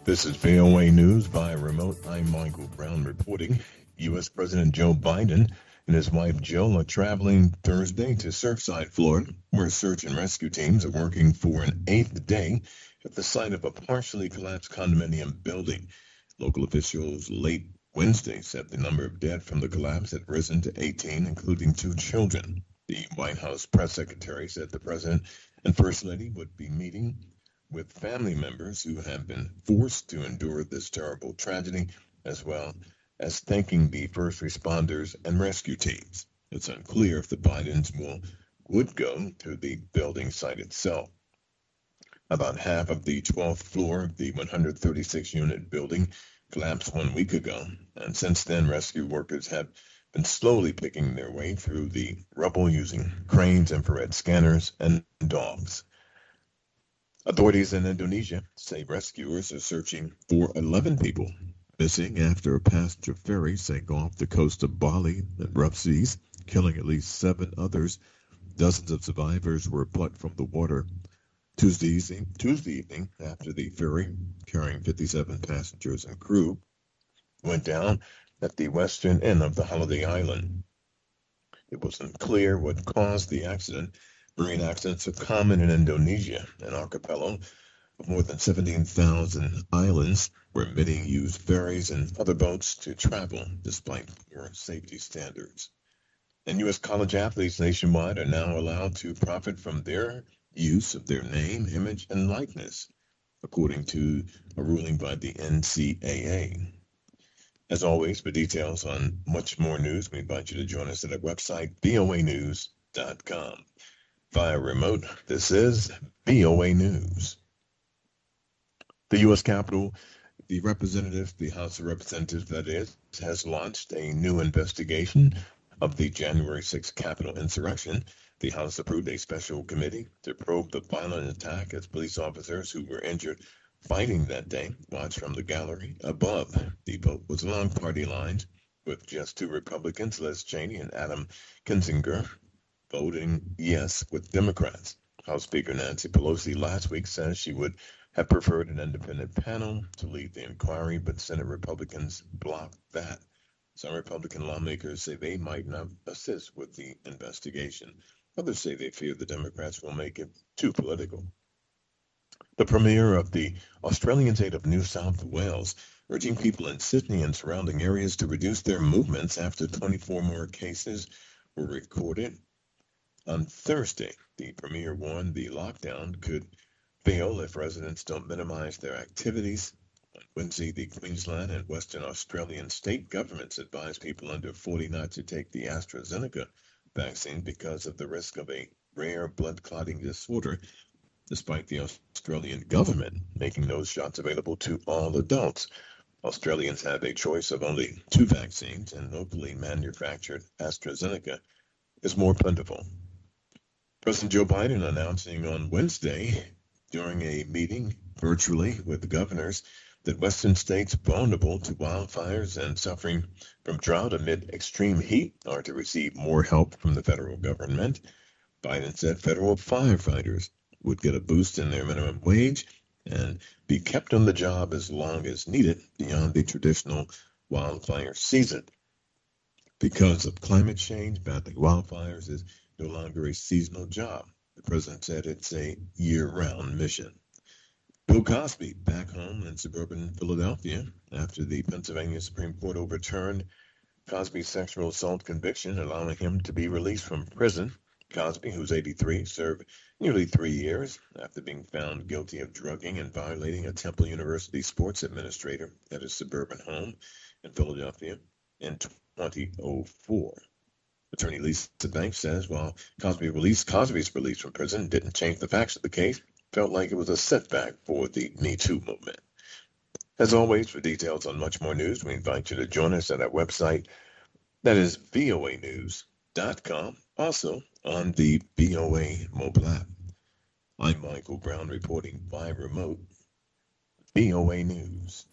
This is VOA News by remote. I'm Michael Brown reporting. U.S. President Joe Biden and his wife Jill are traveling Thursday to Surfside, Florida, where search and rescue teams are working for an eighth day at the site of a partially collapsed condominium building. Local officials late Wednesday said the number of dead from the collapse had risen to 18, including two children. The White House press secretary said the president and First Lady would be meeting with family members who have been forced to endure this terrible tragedy, as well as thanking the first responders and rescue teams. It's unclear if the Bidens would go to the building site itself. About half of the 12th floor of the 136-unit building collapsed 1 week ago, and since then rescue workers have been slowly picking their way through the rubble using cranes, infrared scanners, and dogs. Authorities in Indonesia say rescuers are searching for 11 people missing after a passenger ferry sank off the coast of Bali in rough seas, killing at least 7 others. Dozens of survivors were plucked from the water Tuesday evening after the ferry carrying 57 passengers and crew went down at the western end of the holiday island. It was unclear what caused the accident. Marine accidents are common in Indonesia, an archipelago of more than 17,000 islands, where many use ferries and other boats to travel, despite poor safety standards. And U.S. college athletes nationwide are now allowed to profit from their use of their name, image, and likeness, according to a ruling by the NCAA. As always, for details on much more news, we invite you to join us at our website, voanews.com. Via remote, this is VOA News. The U.S. Capitol, the House of Representatives, that is, has launched a new investigation of the January 6th Capitol insurrection. The House approved a special committee to probe the violent attack as police officers who were injured fighting that day watched from the gallery above. The vote was along party lines, with just 2 Republicans, Liz Cheney and Adam Kinzinger, voting yes with Democrats. House Speaker Nancy Pelosi last week said she would have preferred an independent panel to lead the inquiry, but Senate Republicans blocked that. Some Republican lawmakers say they might not assist with the investigation. Others say they fear the Democrats will make it too political. The Premier of the Australian state of New South Wales urging people in Sydney and surrounding areas to reduce their movements after 24 more cases were recorded. On Thursday, the Premier warned the lockdown could fail if residents don't minimize their activities. On Wednesday, the Queensland and Western Australian state governments advised people under 40 not to take the AstraZeneca vaccine because of the risk of a rare blood clotting disorder, despite the Australian government making those shots available to all adults. Australians have a choice of only 2 vaccines, and locally manufactured AstraZeneca is more plentiful. President Joe Biden announcing on Wednesday during a meeting virtually with governors that Western states vulnerable to wildfires and suffering from drought amid extreme heat are to receive more help from the federal government. Biden said federal firefighters would get a boost in their minimum wage and be kept on the job as long as needed beyond the traditional wildfire season. Because of climate change, battling wildfires is no longer a seasonal job. The president said it's a year-round mission. Bill Cosby back home in suburban Philadelphia after the Pennsylvania Supreme Court overturned Cosby's sexual assault conviction, allowing him to be released from prison. Cosby, who's 83, served nearly 3 years after being found guilty of drugging and violating a Temple University sports administrator at his suburban home in Philadelphia in 2004. Attorney Lisa Banks says while Cosby's release from prison didn't change the facts of the case, felt like it was a setback for the Me Too movement. As always, for details on much more news, we invite you to join us at our website, that is voanews.com, also on the VOA mobile app. I'm Michael Brown reporting by remote, VOA News.